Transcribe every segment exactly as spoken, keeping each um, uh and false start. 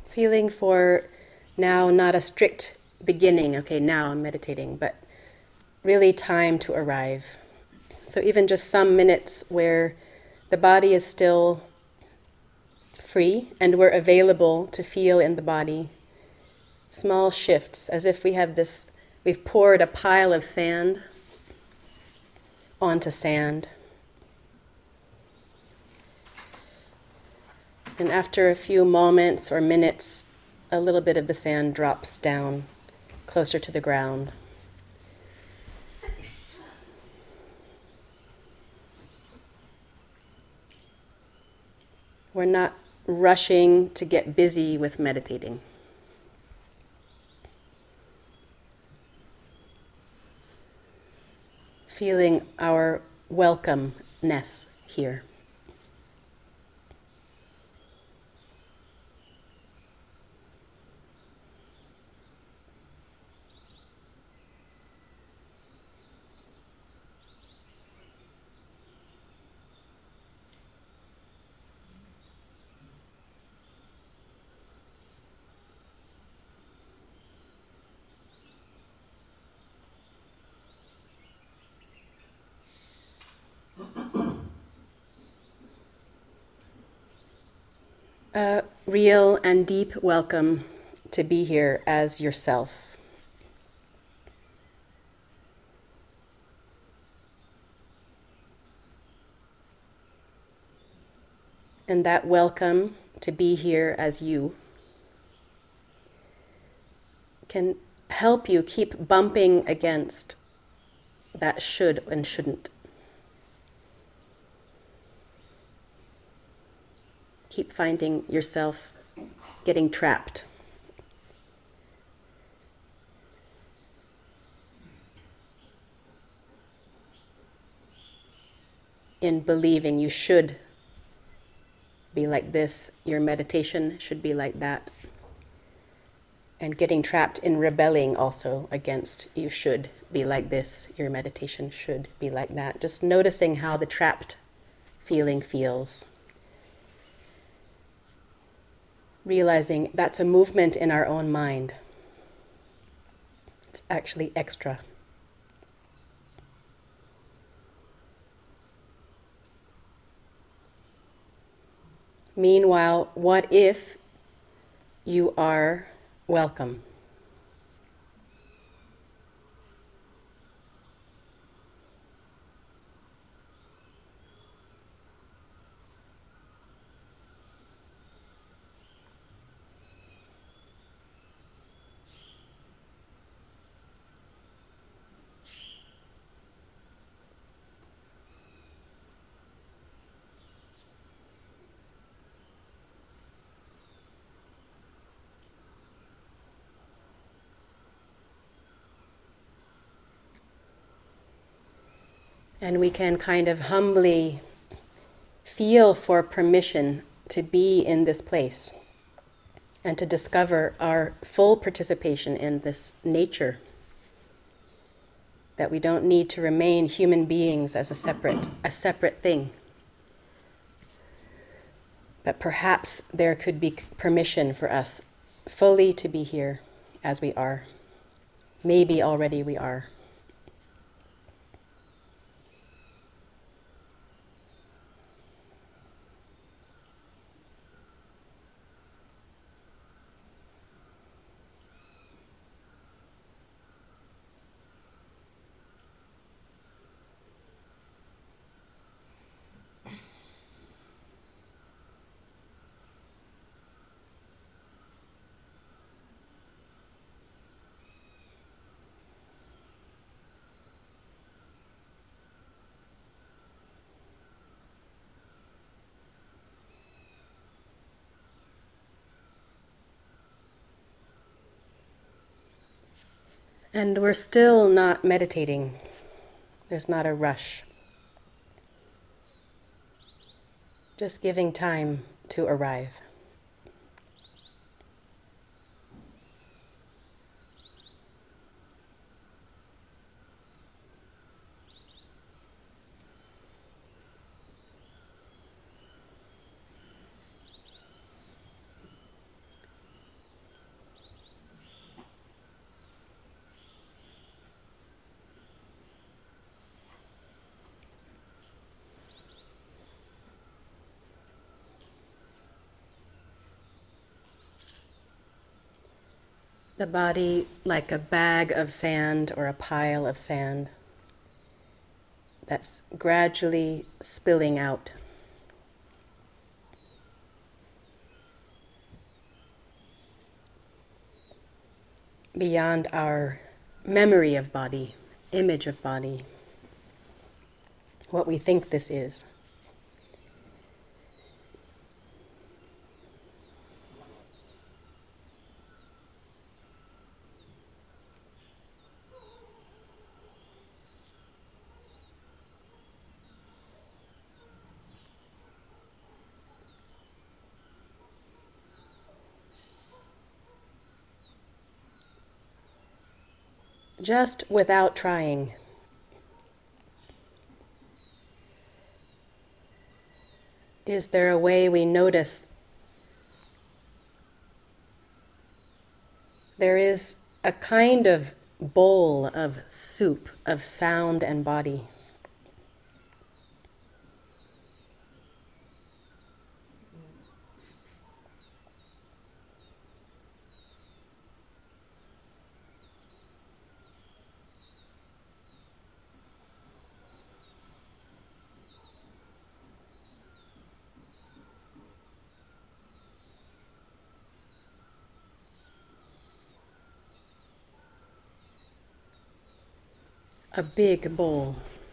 Feeling for now not a strict beginning, okay, now I'm meditating, but really time to arrive. So even just some minutes where the body is still free and we're available to feel in the body. Small shifts, as if we have this, we've poured a pile of sand onto sand. And after a few moments or minutes, a little bit of the sand drops down closer to the ground. We're not rushing to get busy with meditating. Feeling our welcomeness here. A real and deep welcome to be here as yourself. And that welcome to be here as you can help you keep bumping against that should and shouldn't. Keep finding yourself getting trapped. In believing you should be like this, your meditation should be like that. And getting trapped in rebelling also against you should be like this, your meditation should be like that. Just noticing how the trapped feeling feels. Realizing that's a movement in our own mind. It's actually extra. Meanwhile, what if you are welcome? And we can kind of humbly feel for permission to be in this place and to discover our full participation in this nature. That we don't need to remain human beings as a separate, a separate thing. But perhaps there could be permission for us fully to be here as we are. Maybe already we are. And we're still not meditating. There's not a rush. Just giving time to arrive. The body like a bag of sand or a pile of sand that's gradually spilling out. Beyond our memory of body, image of body, what we think this is. Just without trying. Is there a way we notice there is a kind of bowl of soup of sound and body? A big bowl,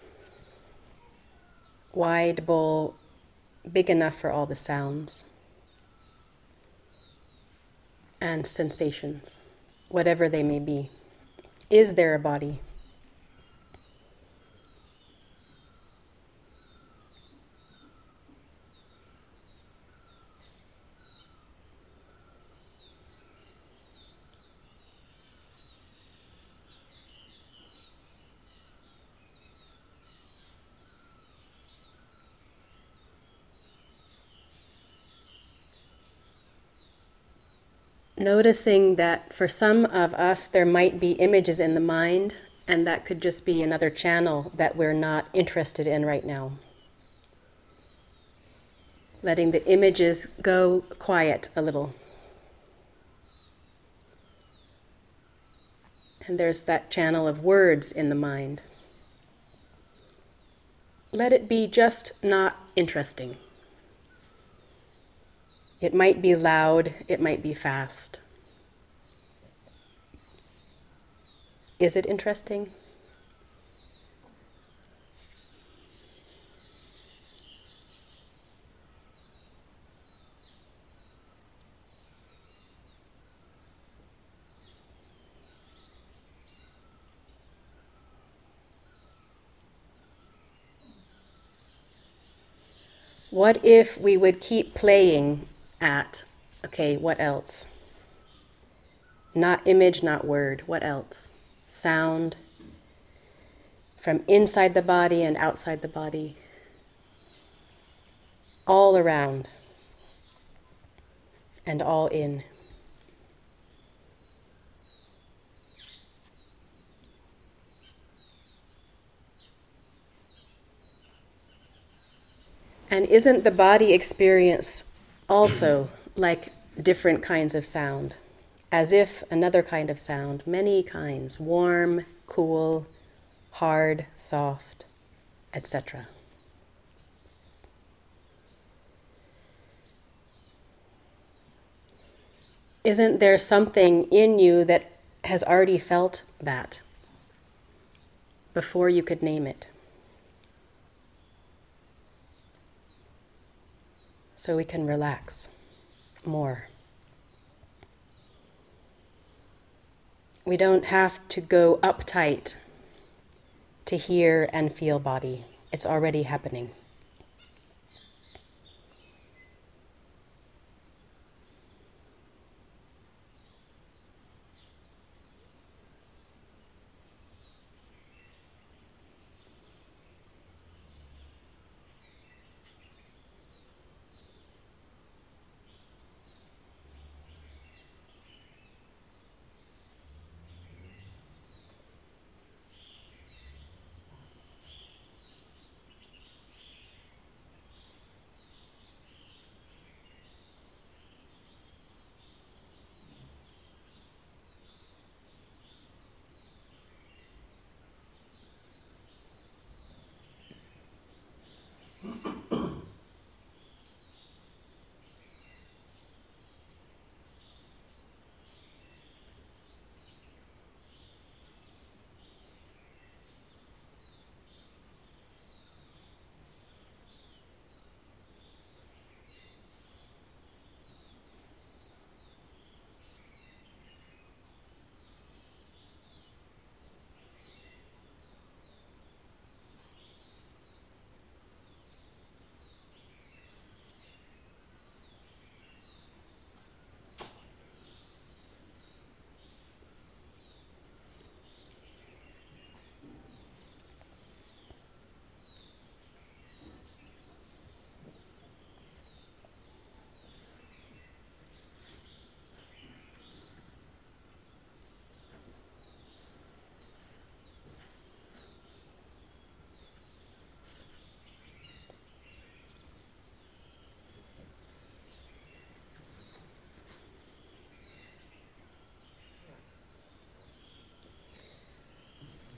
wide bowl, big enough for all the sounds and sensations, whatever they may be. Is there a body? Noticing that for some of us there might be images in the mind, and that could just be another channel that we're not interested in right now. Letting the images go quiet a little. And there's that channel of words in the mind. Let it be just not interesting. It might be loud, it might be fast. Is it interesting? What if we would keep playing at, okay, what else? Not image, not word, what else? Sound from inside the body and outside the body, all around and all in. And isn't the body experience also like different kinds of sound? As if another kind of sound, many kinds, warm, cool, hard, soft, et cetera. Isn't there something in you that has already felt that before you could name it? So we can relax more. We don't have to go uptight to hear and feel body. It's already happening.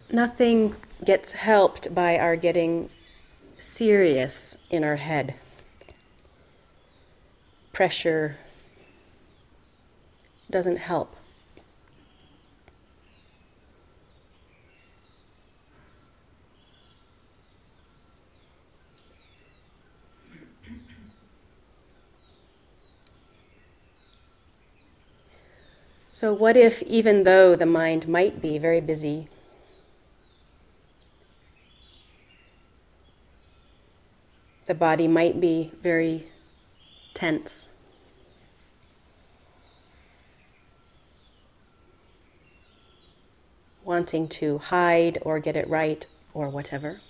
nothing gets helped by our getting serious in our head. Pressure doesn't help. So what if, even though the mind might be very busy, the body might be very tense, wanting to hide or get it right or whatever?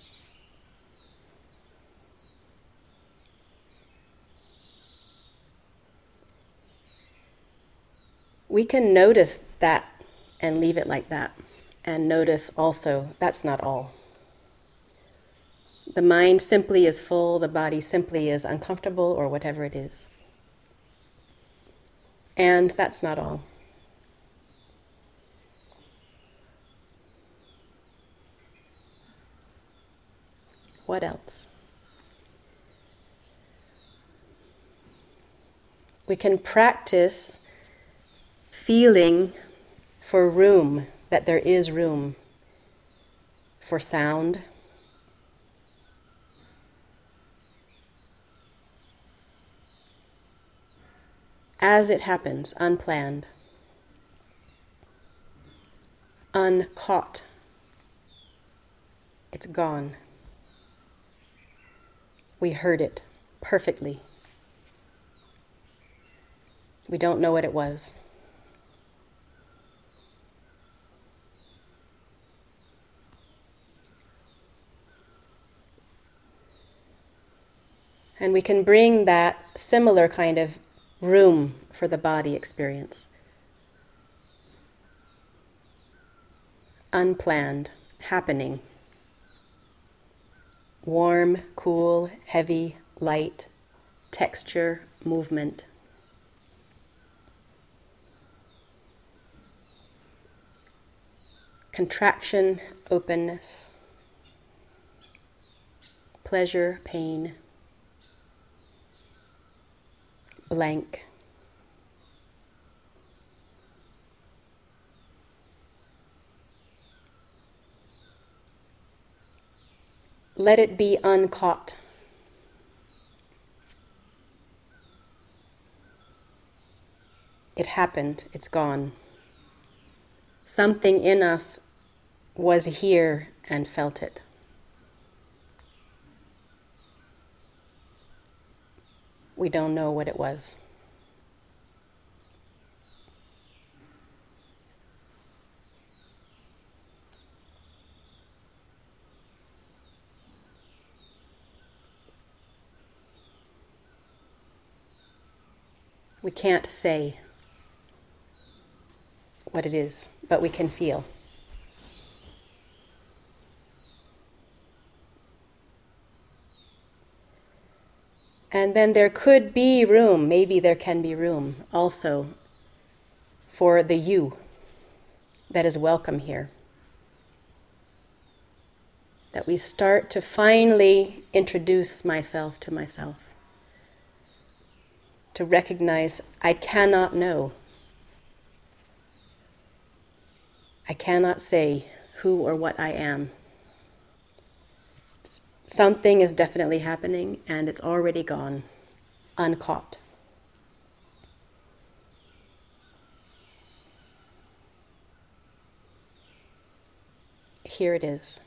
We can notice that and leave it like that, and notice also that's not all. The mind simply is full, the body simply is uncomfortable or whatever it is. And that's not all. What else? We can practice feeling for room, that there is room for sound, as it happens, unplanned, uncaught. It's gone. We heard it perfectly. We don't know what it was. And we can bring that similar kind of room for the body experience. Unplanned, happening. Warm, cool, heavy, light, texture, movement. Contraction, openness. Pleasure, pain. Blank. Let it be uncaught. It happened, it's gone. Something in us was here and felt it. We don't know what it was. We can't say what it is, but we can feel. And then there could be room, maybe there can be room also for the you that is welcome here. That we start to finally introduce myself to myself. To recognize I cannot know. I cannot say who or what I am. Something is definitely happening and it's already gone, uncaught. Here it is.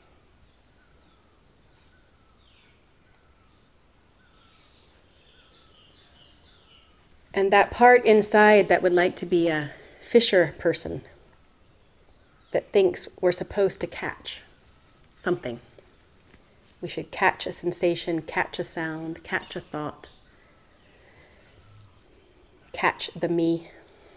And that part inside that would like to be a fisher person, that thinks we're supposed to catch something. We should catch a sensation, catch a sound, catch a thought, catch the me.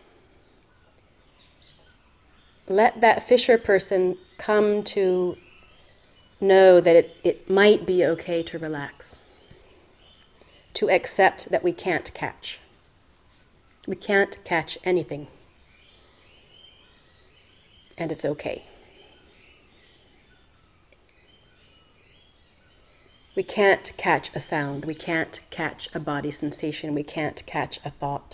Let that fisher person come to know that it, it might be okay to relax, to accept that we can't catch. We can't catch anything. And it's okay. We can't catch a sound. We can't catch a body sensation. We can't catch a thought.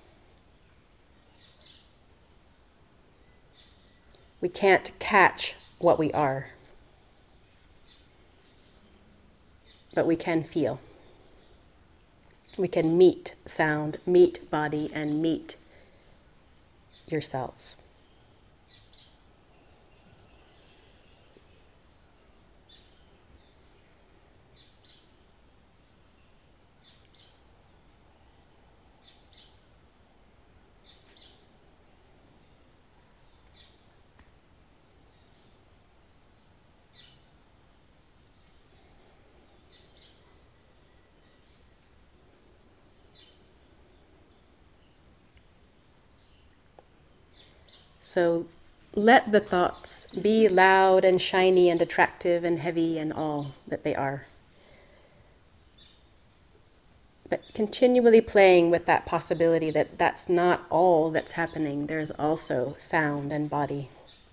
We can't catch what we are. But we can feel. We can meet sound, meet body, and meet yourselves. So let the thoughts be loud and shiny and attractive and heavy and all that they are. But continually playing with that possibility that that's not all that's happening. There's also sound and body.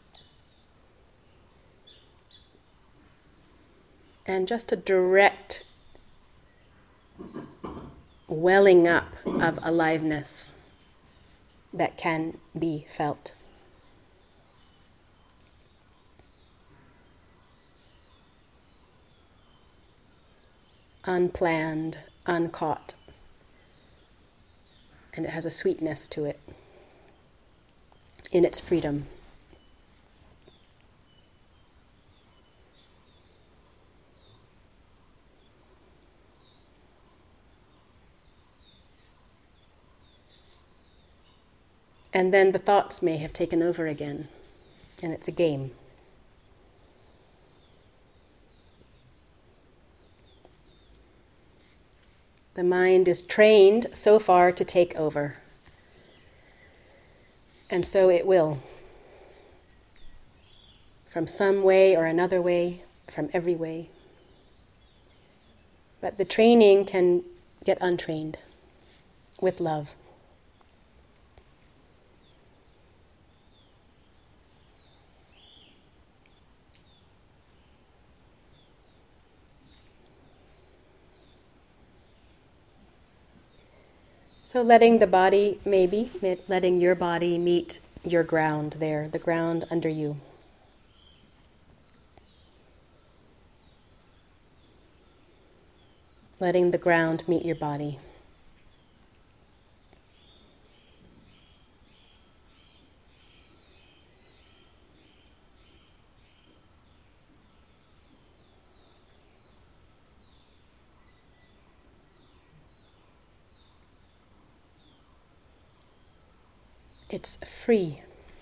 And just a direct welling up of aliveness that can be felt. Unplanned, uncaught. And it has a sweetness to it in its freedom. And then the thoughts may have taken over again, and it's a game. The mind is trained so far to take over. And so it will. From some way or another way, from every way. But the training can get untrained with love. So letting the body, maybe, letting your body meet your ground there, the ground under you. Letting the ground meet your body. It's free.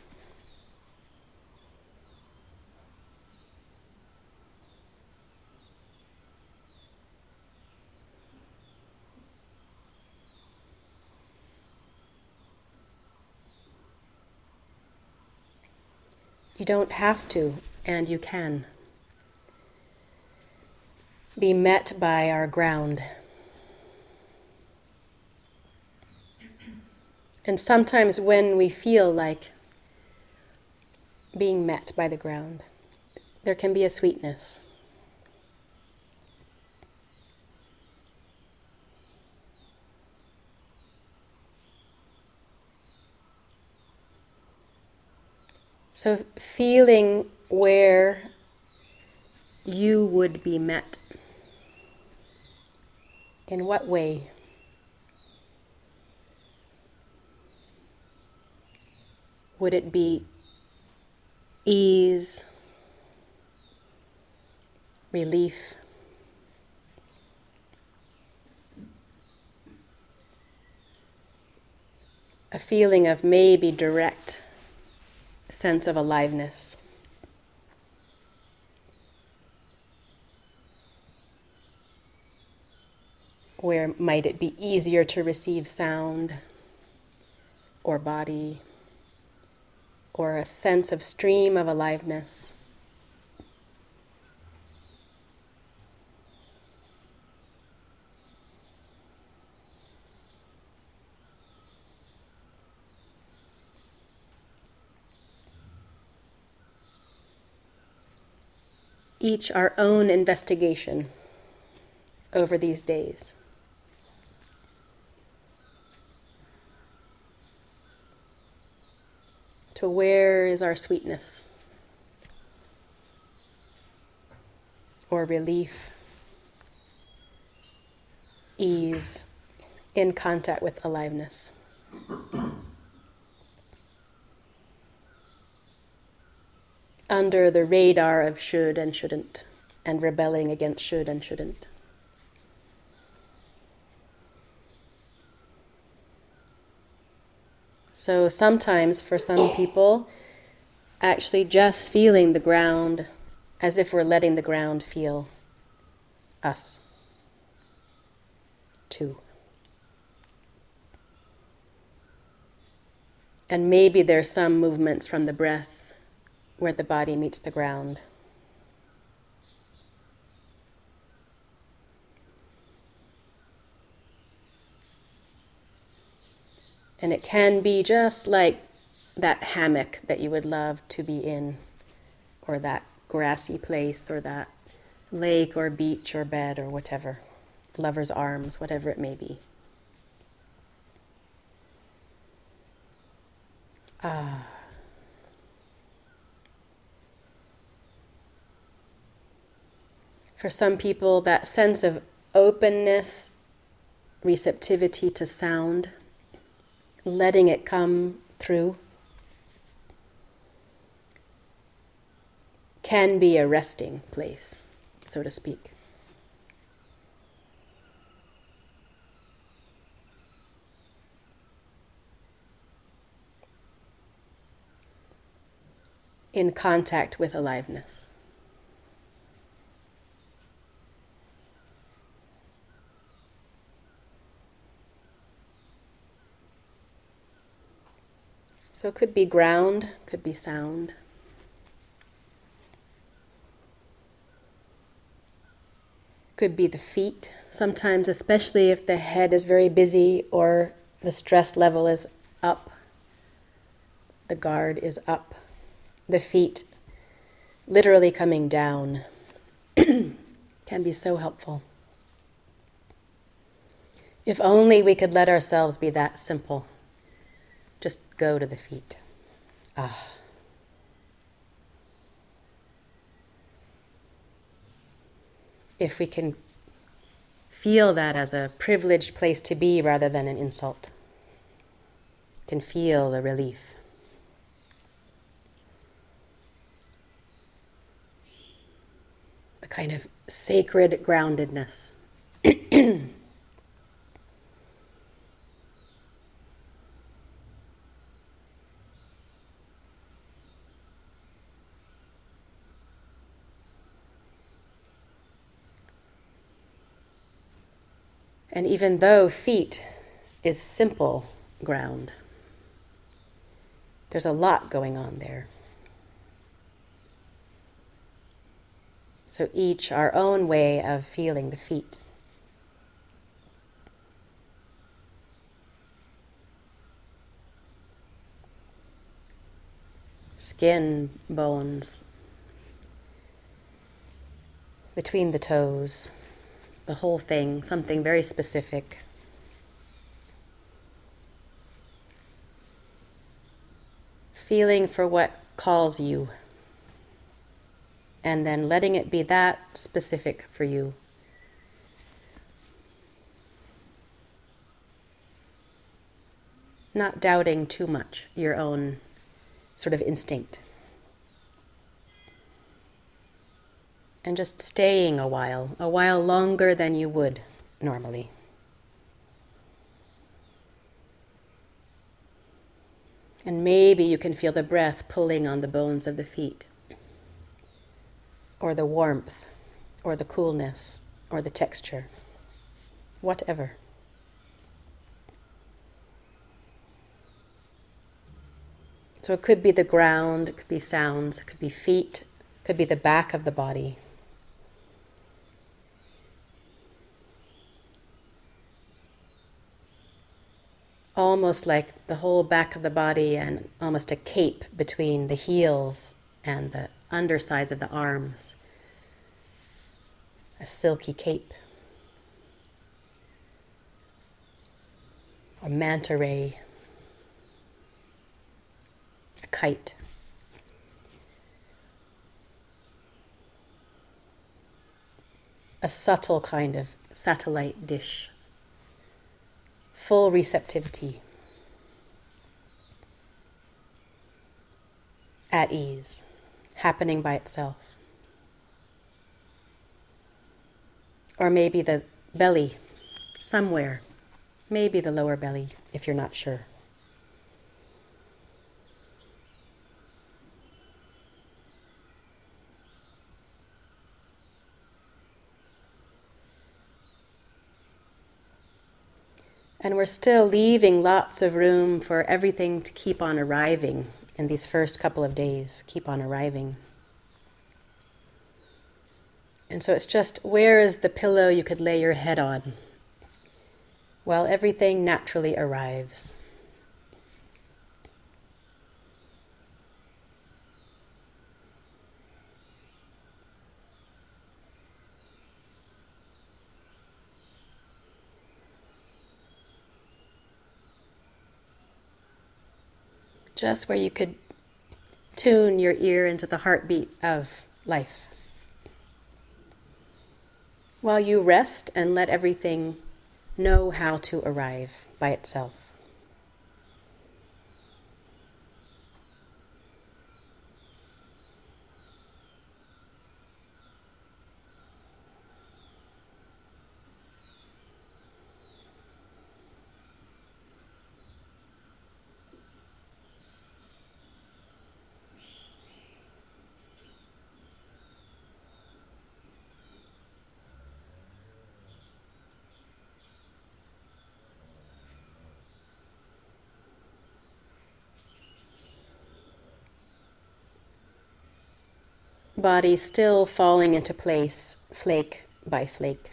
You don't have to, and you can be met by our ground. And sometimes when we feel like being met by the ground, there can be a sweetness. So feeling where you would be met. In what way? Would it be ease, relief, a feeling of maybe direct sense of aliveness? Where might it be easier to receive sound or body? Or a sense of stream of aliveness. Each our own investigation over these days. To where is our sweetness or relief, ease, in contact with aliveness? Under the radar of should and shouldn't, and rebelling against should and shouldn't. So sometimes for some people, actually just feeling the ground as if we're letting the ground feel us too. And maybe there's some movements from the breath where the body meets the ground. And it can be just like that hammock that you would love to be in, or that grassy place, or that lake or beach or bed or whatever, lover's arms, whatever it may be. Ah. For some people, that sense of openness, receptivity to sound, letting it come through, can be a resting place, so to speak. In contact with aliveness. So it could be ground, could be sound. Could be the feet. Sometimes, especially if the head is very busy or the stress level is up, the guard is up, the feet literally coming down can be so helpful. If only we could let ourselves be that simple. Just go to the feet. Ah. If we can feel that as a privileged place to be rather than an insult, can feel the relief. The kind of sacred groundedness. And even though feet is simple ground, there's a lot going on there. So each our own way of feeling the feet. Skin, bones, between the toes. The whole thing, something very specific. Feeling for what calls you, and then letting it be that specific for you. Not doubting too much your own sort of instinct. And just staying a while, a while longer than you would normally. And maybe you can feel the breath pulling on the bones of the feet, or the warmth, or the coolness, or the texture, whatever. So it could be the ground, it could be sounds, it could be feet, it could be the back of the body. Almost like the whole back of the body and almost a cape between the heels and the undersides of the arms. A silky cape. a manta ray, a kite. A subtle kind of satellite dish. Full receptivity. At ease, happening by itself. Or maybe the belly, somewhere. Maybe the lower belly, if you're not sure. And we're still leaving lots of room for everything to keep on arriving in these first couple of days, keep on arriving. And so it's just, where is the pillow you could lay your head on? Well, everything naturally arrives. Just where you could tune your ear into the heartbeat of life. While you rest and let everything know how to arrive by itself. Body still falling into place, flake by flake.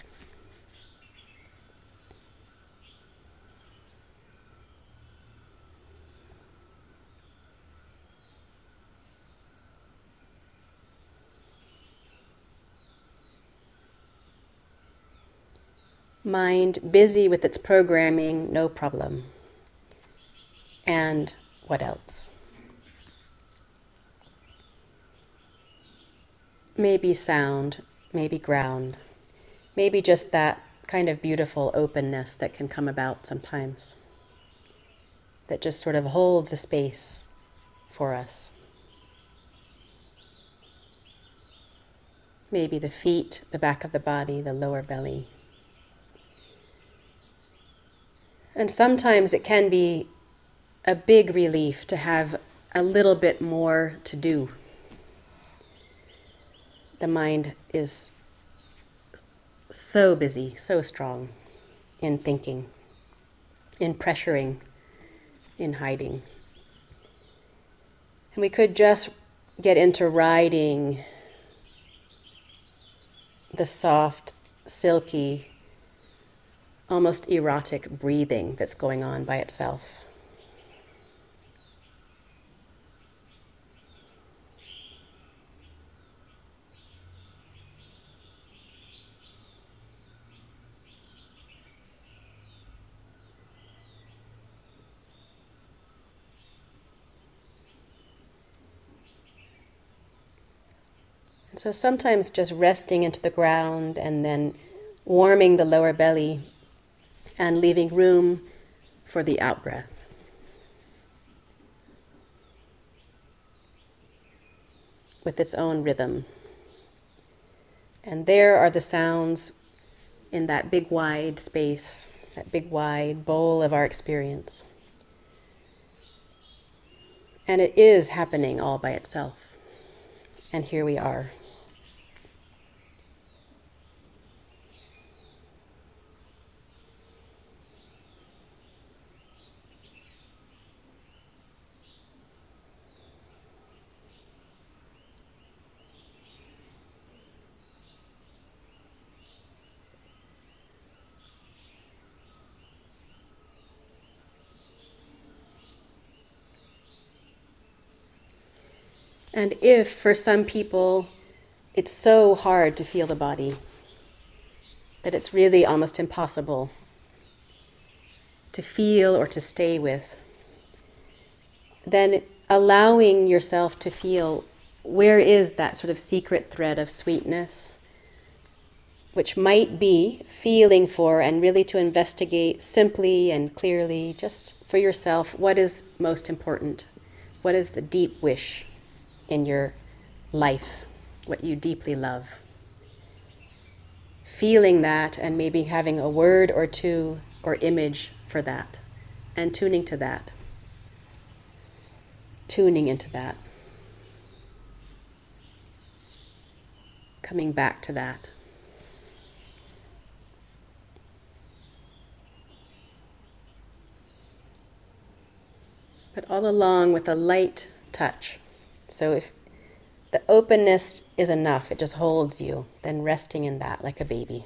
Mind busy with its programming, no problem. And what else? Maybe sound, maybe ground, maybe just that kind of beautiful openness that can come about sometimes, that just sort of holds a space for us. Maybe the feet, the back of the body, the lower belly. And sometimes it can be a big relief to have a little bit more to do. The mind is so busy, so strong in thinking, in pressuring, in hiding. And we could just get into riding the soft, silky, almost erotic breathing that's going on by itself. And so sometimes just resting into the ground and then warming the lower belly and leaving room for the out-breath. With its own rhythm. And there are the sounds in that big wide space, that big wide bowl of our experience. And it is happening all by itself. And here we are. And if, for some people, it's so hard to feel the body that it's really almost impossible, to feel or to stay with, then allowing yourself to feel where is that sort of secret thread of sweetness, which might be feeling for and really to investigate simply and clearly, just for yourself, what is most important? What is the deep wish in your life, what you deeply love? Feeling that and maybe having a word or two or image for that and tuning to that. Tuning into that. Coming back to that. But all along with a light touch. So if the openness is enough, it just holds you, then resting in that like a baby.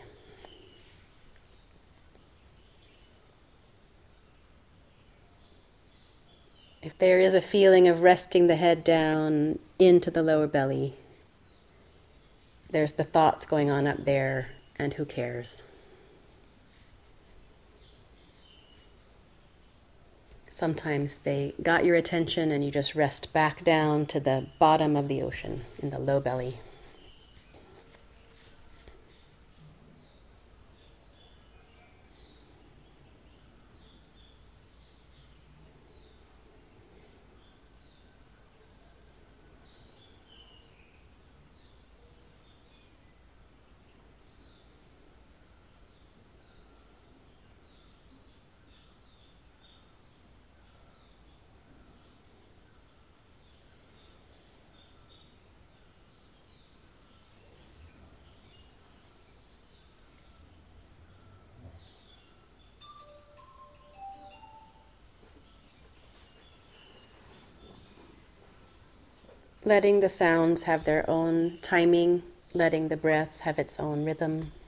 If there is a feeling of resting the head down into the lower belly, there's the thoughts going on up there, and who cares? Sometimes they got your attention and you just rest back down to the bottom of the ocean in the low belly. Letting the sounds have their own timing, letting the breath have its own rhythm.